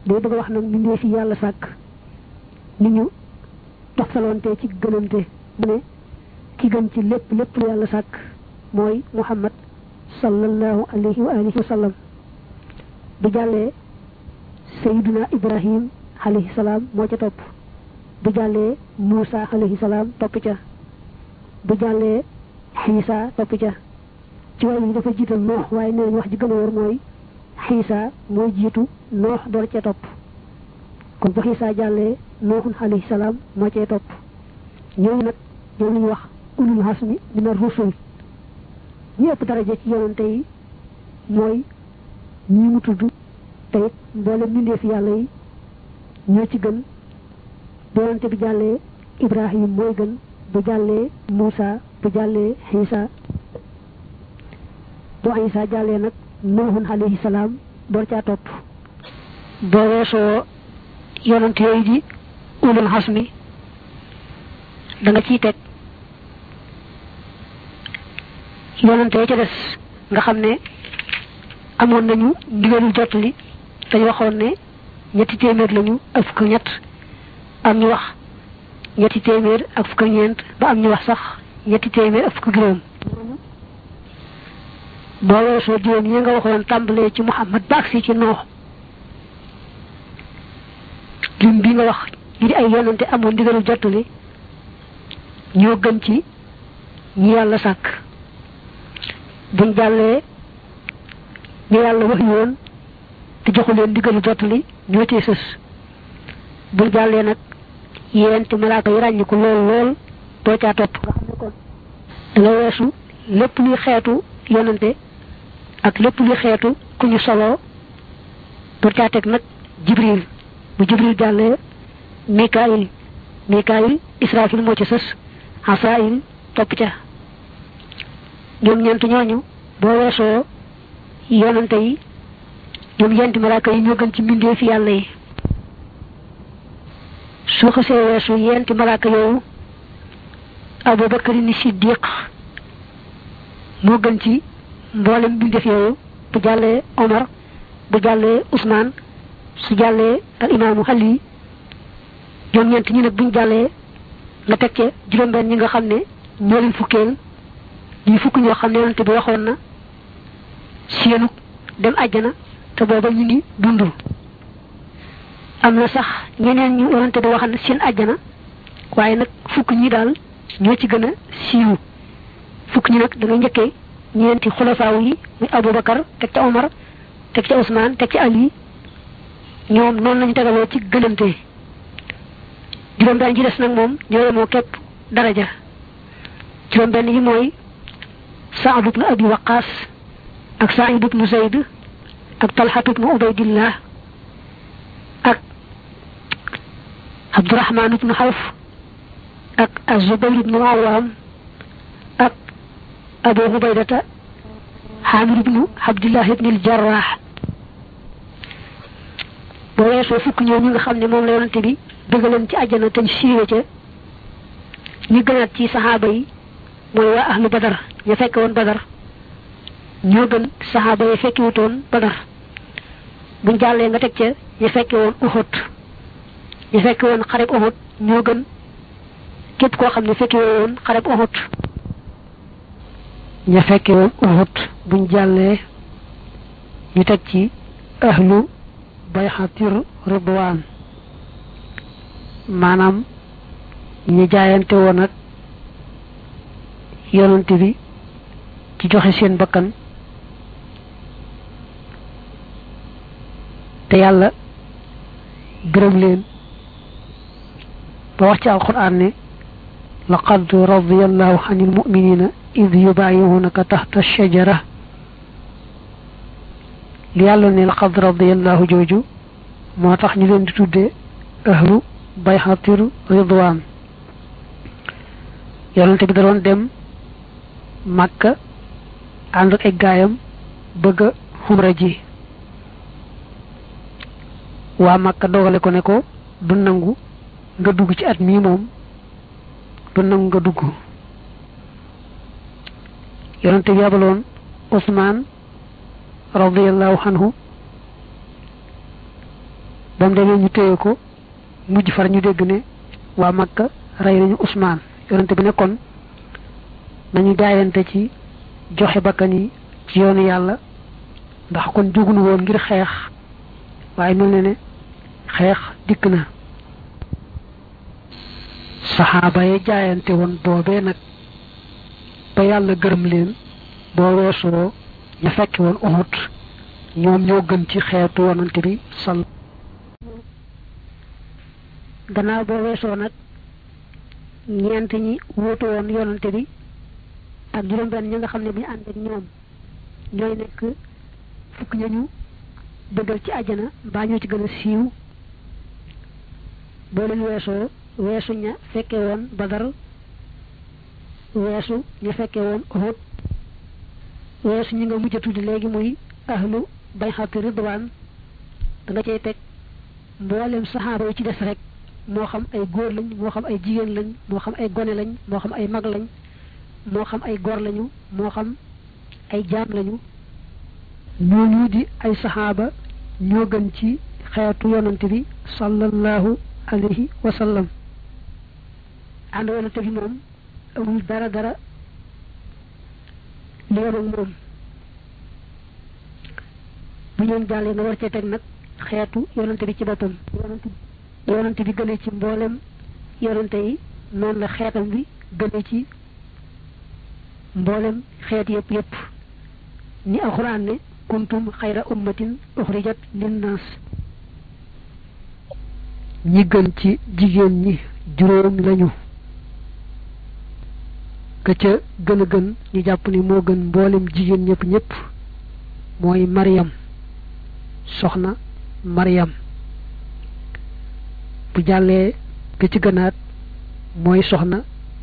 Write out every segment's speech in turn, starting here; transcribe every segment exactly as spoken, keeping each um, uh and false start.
day bëgg wax nag mbindee fi yàlla sàkk ni ñu toxtalonte ci gënante mu ne ki gën ci lépp lépp lu yàlla sàkk mooy Muhammad sallallahu alayhi wa alihi wa sallam bu jàllee Sayyiduna Ibrahim alayhi salaam moo ca topp bu jàllee Muusa alayhi salaam topp ca bu jàllee Xiisa topp ca ci way yi dafa jiital Noox waaye nee nañ wax ji gën a wóor mooy Xiisa mooy jiitu Noox door ca topp kon bu Xiisa jàllee Nooxun alayhi salaam moo cee topp ñooñu nag ñoom la ñu wax ulul hasmi mina rusul ñi ëpp daraja ci yonante yi mooy ñi mu tudd te it mboolem mbindeef yàlla yi ñoo ci gën bu yonante bi jàllee Ibrahim mooy gën bu jàllee Muusa bu jàllee Xiisa bu Xiisa jàllee nag Noohun alayhi salaam door caa topp boo weesoo yonante yooyu di ulul hasmi da nga ciy teg yonante ca des nga xam ne amoon nañu ndigalul jottali dañu waxoon ne ñetti téeméer lañu ak fukk ñett am ñu wax ñetti téeméer ak fukk ñeent ba am ñu wax sax ñetti téeméer ak fukk juróom boo weesoo juróom yi nga waxoon tàmbalee ci Muhammad ba agsi ci Noox lim bi nga wax ñu di ay yonante amoon ndigalul jottali ñoo gën ci ñi yàlla sàkk buñ jàllee ñu yàlla wax yoon te joxu leen ndigalu jottali ñoo cee sës buñ jàllee nag yeenti malaaka yi ràññiku lool lool doo caa topp nga xam ne kon danga weesu lépp luy xeetu yonante ak lépp luy xeetu ku ñu soloo doo caa teg nag Jibril bu Jibril jàllee Mikaayil Mikaayil Israfil moo ci sës Asaayil topp ca ñoom ñeent ñooñu boo weesoo yonante yi ñoom yenti malaaka yi ñoo gën ci mbindee fi yàlla yi soo xasee weesu yenti malaaka yooyu Abu Bakar ni Siddiq moo gën ci mboolem mbindeef yooyu bu jàllee Omar bu jàllee Ousmane su jàllee al imaamu Ali ñoom ñeent ñi nag buñ jàllee nga teg ca juróom-benn ñi nga xam ne ñoo leen fukkeel ñi fukk ñoo xam ne yonante bi waxoon na seenu dem àjjana te booba ñu ngi dund am na sax ñeneen ñu yonante bi waxoon na seen àjjana waaye nag fukk ñi daal ñoo ci gën a siiw fukk ñi nag da nga njëkkee ñeenti xulafaaw yi muy Aboubacar teg ca Omar teg ca Ousmane teg ca Ali ñoom noonu lañu tegaloo ci gënante juróom benn ji des nag moom ñoo yemoo képp daraja juróom benn yi mooy Saad ibn Abi Waqaas ak Saïd ibn Zayd ak Talha ibn Ubaydillah ak Abdurrahman ibn Xawf ak Az-Zubayr ibn Awwam ak Abu Ubaydata Xaamir ibn Abdillah ibn al-Jarrah boo weesoo fukk ñoo ñi nga xam ne moom la yonante bi dëggaleen ci àjjana te siiwe ca ñi gënaat ci saxaaba yi mooy waa ahlu Badar ña fekke woon Badar ñoo gën saxaaba yi fekke wutoon Badar buñ jàllee nga teg ca ña fekke woon Uhud ña fekke woon xareb Uhud ñoo gën képp koo xam ne fekke woon xareb Uhud ña fekke woon Uhud buñ jàllee ñu teg ci ahlu bayxatir ridwaan maanaam ñi jaayante woon ak yonante bi ci joxe seen bakkan te yàlla gërëm leen ba wax ci alquran ne laqad radiyallahu anil mu'minina id yubayi'unaka tahta ash-shajara li yàlla ne laqad radiyallahu jooju moo tax ñu leen di tuddee ahlu bayxatir ridwaan yonante bi da doon dem Makka ànd ak ay gaayam bëgg a xumra ji waa Makka dogale ko ne ko du nangu nga dugg ci at mii moom du nangu nga dugg yonante bi yabaloon Usmaan radiyallahu anhu bam demee ñu téye ko mujj far ñu dégg ne waa Makka rey nañu Usmaan yonente bi ne kon nañu jaayante ci joxe bakkan yi ci yoonu yàlla ndax kon jógunu woon ngir xeex waaye mel na ne xeex dikk na saxaaba yi jaayante woon boobee nag ba yàlla gërëm leen boo weesoo ñu fekki woon Uhud ñoom ñoo gën ci xeetu yonante bi sal gannaaw boo weesoo nag ñeent ñi wuutu woon yonante bi ak juróom benn ñi nga xam ne bi ñu ànd ak ñoom ñooy nekk fukk ñañu bëggal ci àjjana mbaa ñoo ci gën a siiw boo leen weesoo weesu ña fekke woon Badar weesu ña fekke woon Uhud weesu ñi nga mujj a tudd léegi muy ahlu bayxati ridwaan da nga cay teg mboolem saxaaba yi ci des rek moo xam ay góor lañ moo xam ay jigéen lañ moo xam ay gone lañ moo xam ay mag lañ moo xam ay góor lañu moo xam ay jaam lañu ñooñu di ay saxaaba ñoo gën ci xeetu yonante bi sallallahu alayhi wa sallam ànd yonante bi moom amul dara dara li yoon ak moom bu ñoom jàllee nga war cee teg nag xeetu yonante bi ci boppam yonante bi gënee ci mboolem yonante yi noonu la xeetam bi gënee ci mboolem xeet yëpp yëpp ni alxuraan ne kuntum xayra ummatin uxrijat linnaas ñi gën ci jigéen ñi juróom lañu ka ca gën a gën ñu jàpp ni moo gën mboolem jigéen ñëpp ñëpp mooy Maryam soxna Maryam bu jàllee ka ci gënaat mooy soxna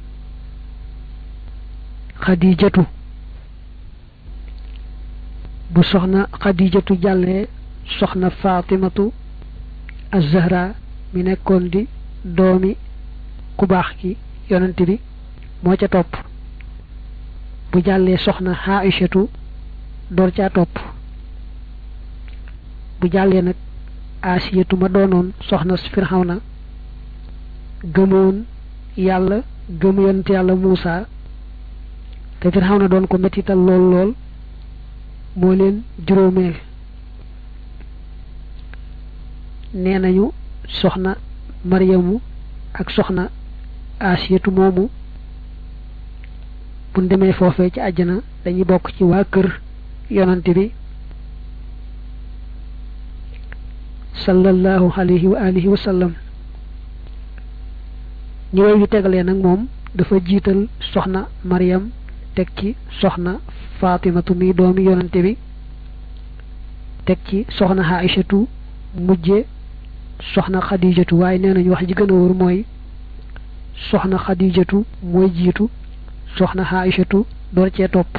Xadijatu bu soxna Xadijatu jàllee soxna Fatimatu az-Zahra mi nekkoon di doomi ku baax ki yonent bi moo ca topp bu jàllee soxna Aïchatu door caa topp bu jàllee nag Asiyatu ma doonoon soxna Firawna gëmoon yàlla gëm yonent yàlla Muusa te Firawna doon ko mettital lool lool moo leen juróomeel nee nañu soxna Maryamu ak soxna Asiyatu moomu bu demee foofee ci àjjana dañuy bokk ci waa kër yonante bi sallallahu alayhi wa alihi wa sallam ñi way wi tegalee nag moom dafa jiital soxna Maryam teg ci soxna Fatimatu mi doomi yonante bi teg ci soxna Aïchatu mujje soxna Xadijatu waaye nee nañu wax ji gën a wóor mooy soxna Xadijatu mooy jiitu soxna Aïchatu door cee topp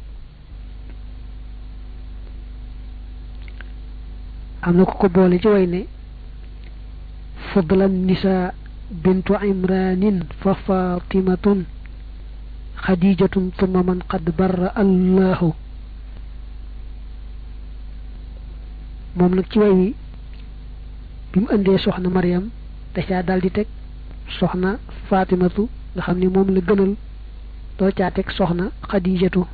am na ko ko boole ci way ne fadlan nisa bintu imranin fa fatimatun xadijatun thumma man qad barra allahu moom nag ci way wi bi mu indee soxna Maryam da caa daal di teg soxna Fatimatu nga xam ni moom la gënal doo caa teg soxna Xadijatu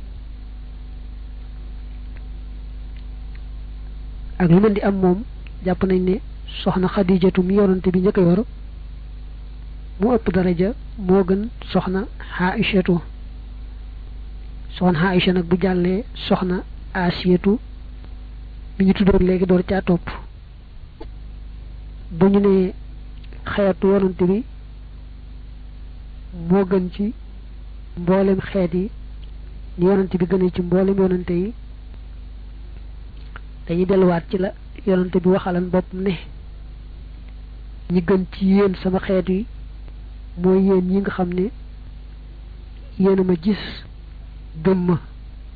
ak lu mën di am moom jàpp nañ ne soxna Xadijatu mi yonante bi njëkk a yor mu ëpp daraja moo gën soxna Aïchatu soxna Aïcha nag bu jàllee soxna Asiyatu bi ñu tuddoon léegi door caa topp bu ñu ne xeetu yonante bi moo gën ci mboolem xeet yi ni yonante bi gënee ci mboolem yonante yi dañuy delluwaat ci la yonante bi waxalan bopp ne ñi gën ci yéen sama xeet yi mooy yéen ñi nga xam ne yéen a ma gis gëm ma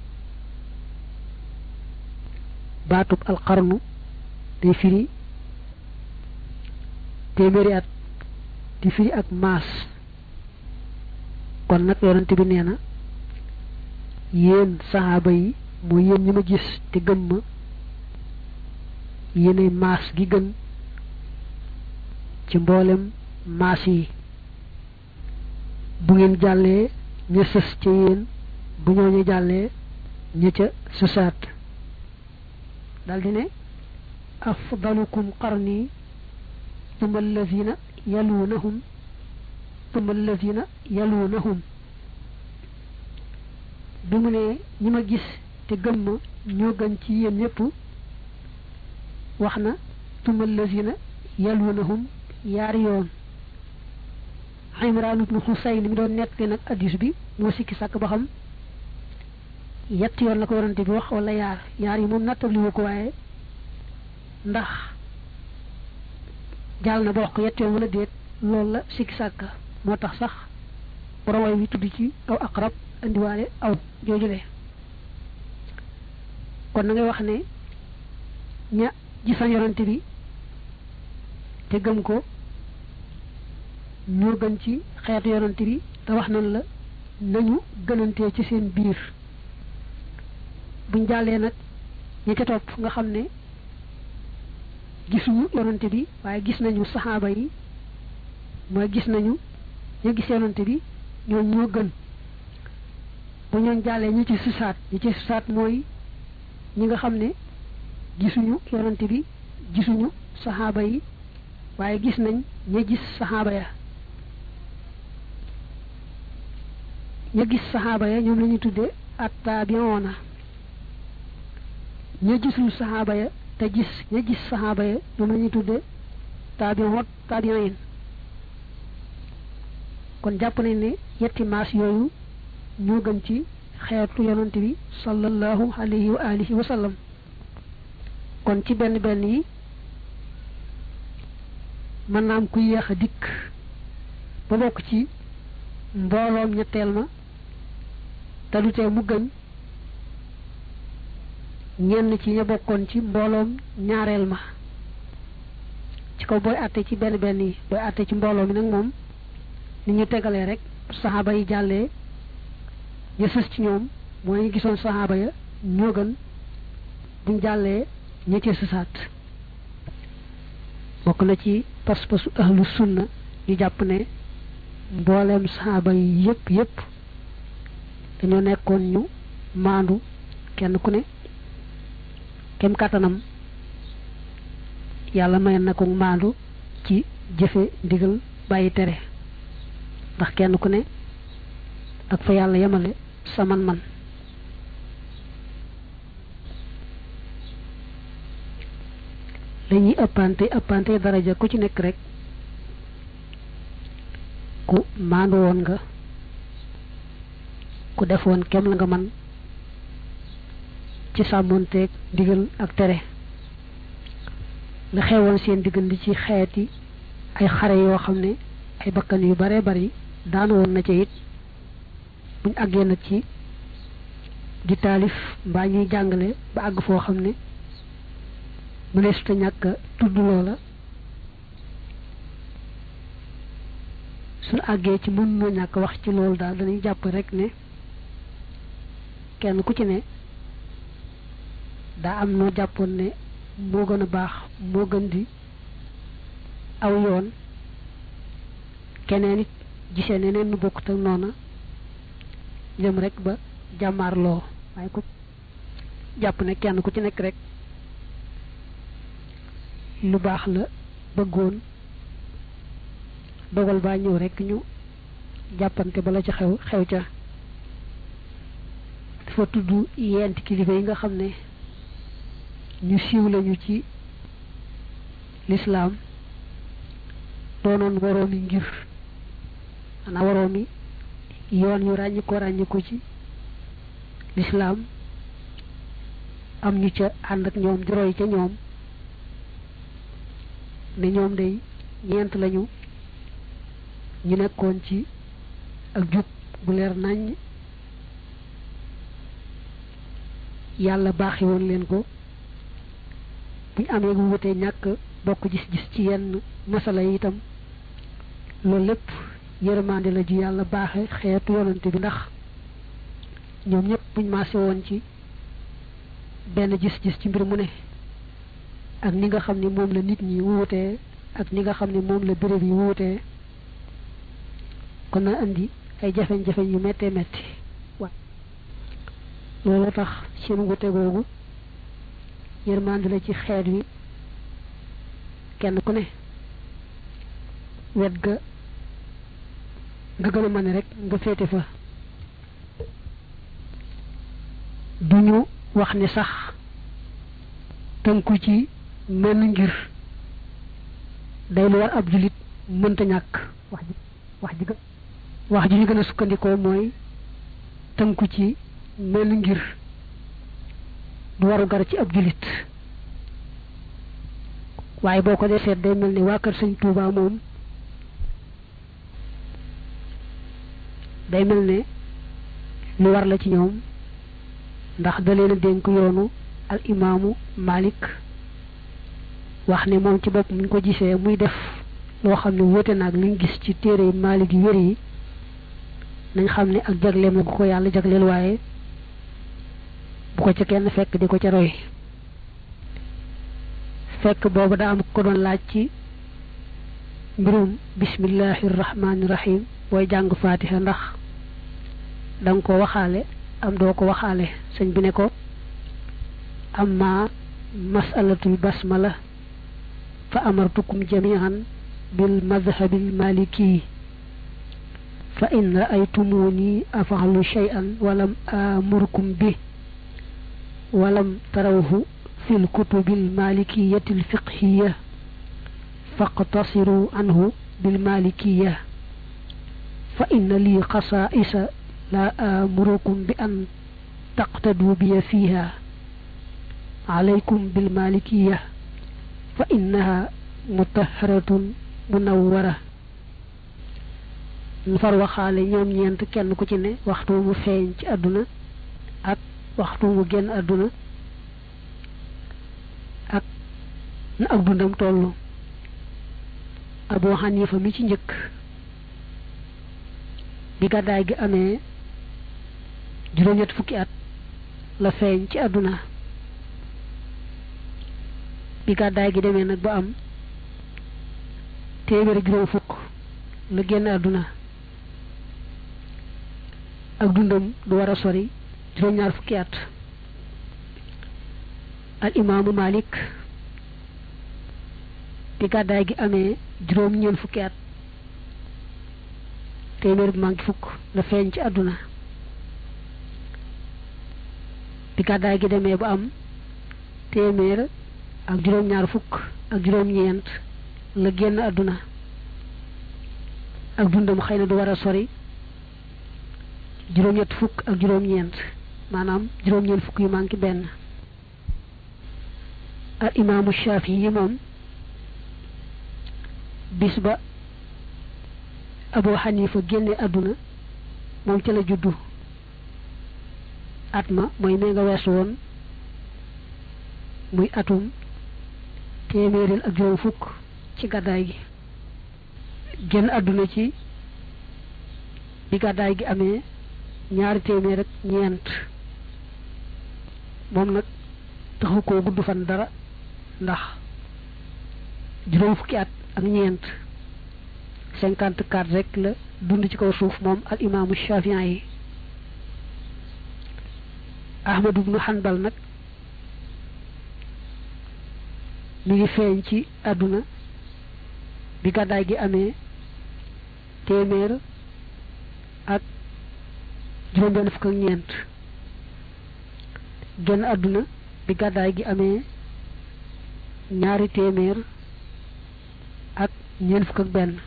baatub alxarnu day firi téeméeri at di firi ak maas kon nag yonante bi nee na yéen saxaaba yi mooy yéen ñi ma gis te gëm ma yéenay maas gi gën ci mboolem maas yi bu ngeen jàllee ña sës ca yéen bu ñooñu jàllee ña ca sësaat daldi ne afdalukum qarni thumma allazina yalunahum thumma allazina yalunahum bi mu ne ñi ma gis te gëm ma ñoo gën ci yéen ñëpp wax na thumma allazina yalunahum yaari yoon Imraan ibnu Husayn mi doon nekk nag addis bi moo sikki sàkk ba xam yett yoon la ko yonante bi wax wala yaar yaar yi moom nattabli wu ko waaye ndax jàll na ba wax ko yett yoon wala déet loolu la sikki sàkk moo tax sax borom wi tudd ci aw aqrab indiwaale aw joojule kon na ngay wax ne ña gisan yonante bi te gëm ko ñoo gën ci xeetu yonante bi te wax nañ la nañu gënantee ci seen biir buñ jàllee nag ñi ca topp nga xam ne gisuñu yonante bi waaye gis nañu saxaaba yi mooy gis nañu ñu gis yonante bi ñoo ñoo gën bu ñoon jàllee ñi ci susaat ñi ci susaat mooy ñi nga xam ne gisuñu yonante bi gisuñu saxaaba yi waaye gis nañ ña gis saxaaba ya ña gis saxaaba ya ñoom la ñu tuddee attaabiyoona ña gisul saxaaba ya te gis ña gis saxaaba ya ñoom la ñu tuddee taabiyoot taabiyoyin kon jàpp nañ ne yetti maas yooyu ñoo gën ci xeetu yonante bi sallallahu alayhi wa alihi wa sallam kon ci benn benn yi mën naa am ku yéex a dikk ba bokk ci mbooloom ñetteel ma te du tee mu gën ñenn ci ña bokkoon ci mbooloom ñaareel ma ci kaw booy àtte ci benn benn yi booy àtte ci mbooloo mi nag moom ni ñu tegalee rek saxaaba yi jàllee ña sës ci ñoom mooy ñu gisoon saxaaba ya ñoo gën buñ jàllee ña ci sësaat bokk na ci pas-pasu ahlu sunna ñu jàpp ne mbooleem saxaaba yi yëpp yëpp dañoo nekkoon ñu maandu kenn ku ne kem kàttanam yàlla may na ko maandu ci jëfe ndigal bàyyi tere ndax kenn ku ne ak fa yàlla yemale sa man-man lañuy ëppante ëppante daraja ku ci nekk rek ku maandu woon nga ku defoon kem la nga man ci sàmmonteeg ndigal ak tere la xewoon seen diggante ci xeeti ay xare yoo xam ne ay bakkan yu bare bari daan woon na ca it buñ àggee nag ci di taalif mbaa ñuy jàngale ba àgg foo xam ne mu ne su te ñàkk tudd loola suñu àggee ci mën noo ñàkk wax ci loolu daal dañuy jàpp rek ne kenn ku ci ne daa am noo jàppoon ne moo gën a baax moo gën di aw yoon keneen it gisee neneen nu bokkut ak noona jëm rek ba jàmmaarloo waaye ku jàpp ne kenn ku ci nekk rek lu baax la bëggoon dogal baa ñëw rek ñu jàppante bala ca xew xew ca dafa tudd yent kilifa yi nga xam ne ñu siiw lañu ci lislaam doonoon waroomi ngir xanaa waroomi yoon yu ràññi ko ràññi ko ci lislaam am ñu ca ànd ak ñoom di roy ca ñoom ne ñoom day ñeent lañu ñu nekkoon ci ak jub bu leer naññ yàlla baaxi woon leen ko buñ amee bu wutee ñàkk bokk gis-gis ci yenn masala yi itam loolu lépp yërmande la ju yàlla baaxe xeetu yonante bi ndax ñoom ñëpp buñ maase woon ci benn gis-gis ci mbir mu ne ak ni nga xam ni moom la nit ñi wutee ak ni nga xam ne moom la béréb yi wuutee kon na andi ay jafe-jafe yu méttee métti wa loolu tax seen wute googu yërmande la ci xeet wi kenn ku ne wet ga nga gën a mën rek nga féete fa duñu wax ne sax tënku ci menn ngir day lu war ab julit mënta ñàkk wax ji wax ji wax ji ñu gën a sukkandikoo mooy tënku ci menn ngir du waru gar ci ab julit waaye boo ko dee seet day mel ni waa kër sëñ Tuuba moom day mel ne lu war la ci ñoom ndax da leen a dénk yoonu al imaamu Malik wax ne moom ci bopp muñ ko gisee muy def loo xam ne wóote naag liñ gis ci téere yi Malik yu wér yi nañ xam ne ak jagleem la bu ko yàlla jagleel waaye bu ko ca kenn fekk di ko ca roy fekk boobu daa am ko doon laaj ci mbirum bismillahi rahmaani rahim booy jàng fatiha ndax danga ko waxaale am doo ko waxaale sëñ bi ne ko amma masalatul basmala fa amartukum jami'an bil madhhabil maliki fa in ra'aytumuni af'alu shay'an walam amurkum bi walam tarawhu fil kutubil malikiyatil fiqhiyya faqtasiru anhu bil malikiyya fa inna li khasa'isa la amurukum bi an taqtadu bi fiha alaykum bil malikiyya fa innaha mutahharatun munawwara ñu far waxaale ñoom ñeent kenn ku ci ne waxtu mu feeñ ci àdduna ak waxtu mu génn àdduna ak na ak dundam tollu Abu Hanifa mi ci njëkk bi gàddaay gi amee juróom-ñett fukki at la feeñ ci àdduna bi gàddaay gi demee nag ba am téeméer juróom fukk la génn àdduna ak dundam du war a sori juróom-ñaar fukki at al imaamu Malik bi gàddaay gi amee juróom ñeent fukki at téeméer bi manqué fukk la feeñ ci àdduna bi gàddaay gi demee ba am téeméer ak juróom-ñaar fukk ak juróom-ñeent la génn àdduna ak dundam xëy na du war a sori juróom-ñett fukk ak juróom-ñeent maanaam juróom-ñeent fukk yu manqué benn al imaamu Shaafi'i yi moom bis ba Abu Hanifa génne àdduna moom ca la juddu at ma mooy mee nga weesu woon muy atum téeméeril ak juróom fukk ci gàddaay gi génn àdduna ci bi gàddaay gi amee ñaari téeméer ak ñeent moom nag taxu koo gudd fan dara ndax juróom fukki at ak ñeent cinquante quatre rek la dund ci kaw suuf moom al imaamu Shafi'i yi Ahmad ibnu Hanbal nag mi ngi feeñ ci àdduna bi gàddaay gi amee téeméer ak juróom benn fukk ak ñeent génn àdduna bi gàddaay gi amee ñaari téeméer ak ñeent fukk ak benn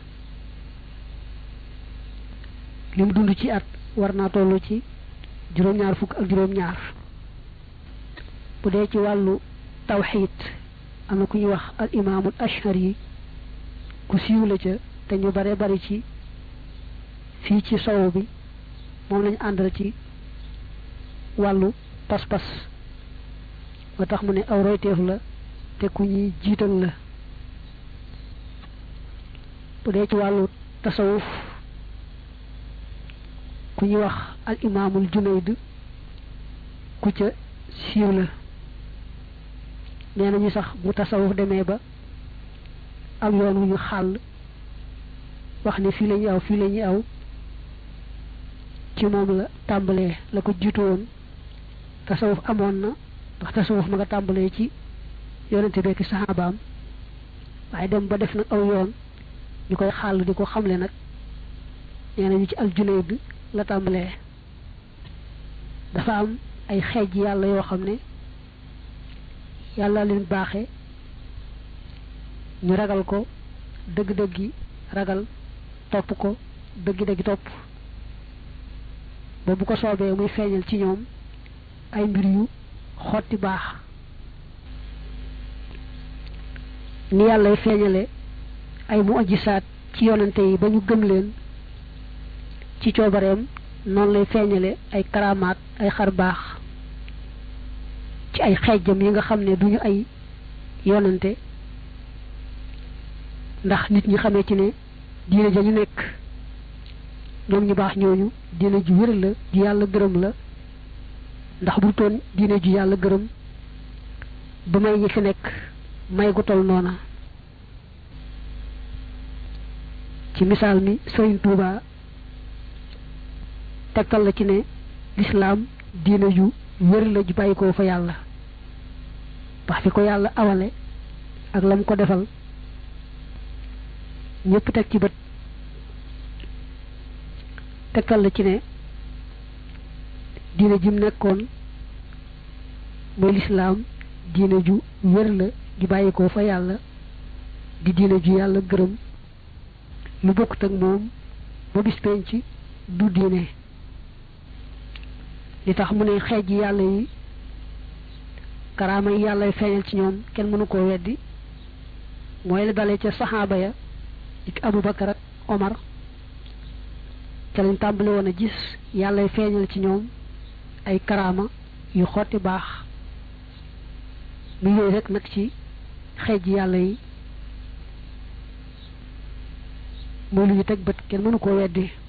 li mu dund ci at war naa toll ci juróom-ñaar fukk ak juróom-ñaar bu dee ci wàllu tawxiid am na ku ñuy wax al imaamul ashari ku siiw la ca te ñu bare bari ci fii ci sowu bi moom lañu àndal ci wàllu pas-pas ba tax mu ne aw royteef la te ku ñuy jiital la bu dee ci wàllu tasawuf ku ñuy wax al imaamul junayd ku ca siiw la nee nañu sax bu tasawuf demee ba am yoon wu ñu xàll wax ne fii la ñuy aw fii la ñuy aw ci moom la tàmbalee la ko jiitu woon tasawuf amoon na ndax tasawuf ma nga tàmbalee ci yonente bekki saxaabaam waaye dem ba def nag aw yoon ñu koy xàll di ko xamle nag nee nañu ci aljunayd la tàmbalee dafa am ay xeej yàlla yoo xam ne yàlla leen baaxe ñu ragal ko dëgg-dëggi ragal topp ko dëgg-dëggi topp ba bu ko soobee muy feeñal ci ñoom ay mbir yu xotti baax ni yàllay feeñale ay mu'jisaat ci yonante yi ba ñu gëm leen ci coobareem noonu lay feeñale ay karamaat ay xar baax ci ay xeejam yi nga xam ne duñu ay yonante ndax nit ñi xamee ci ne diine ja ñu nekk ñoom ñu baax ñooñu diine ju wér la ju yàlla gërëm la ndax bu toon diine ju yàlla gërëm ba may ñi fi nekk may gu tol noona ci misaal mi Sëriñ Tuuba tegtal la ci ne lislaam diine ju wér la ju bàyyi ko fa yàlla ndax fi ko yàlla awale ak lam ko defal ñëpp teg ci bët tegtal la ci ne diine jim nekkoon mooy lislaam diine ju wér la ju bàyyi ko fa yàlla di diine ju yàlla gërëm lu bokkut ak moom ba bis penc du diine li tax mu ne xeej yi yàlla yi karaama yi yàlla feeñal ci ñoom kenn mënu koo weddi mooy la dalee ca saxaaba ya ik Abu Bakar ak Omar ca lañ tàmbali woon a gis yàlla feeñal ci ñoom ay karaama yu xotti baax mu yooyu rek nag ci xeej yàlla yi mooy lu ñu teg bët kenn mënu koo weddi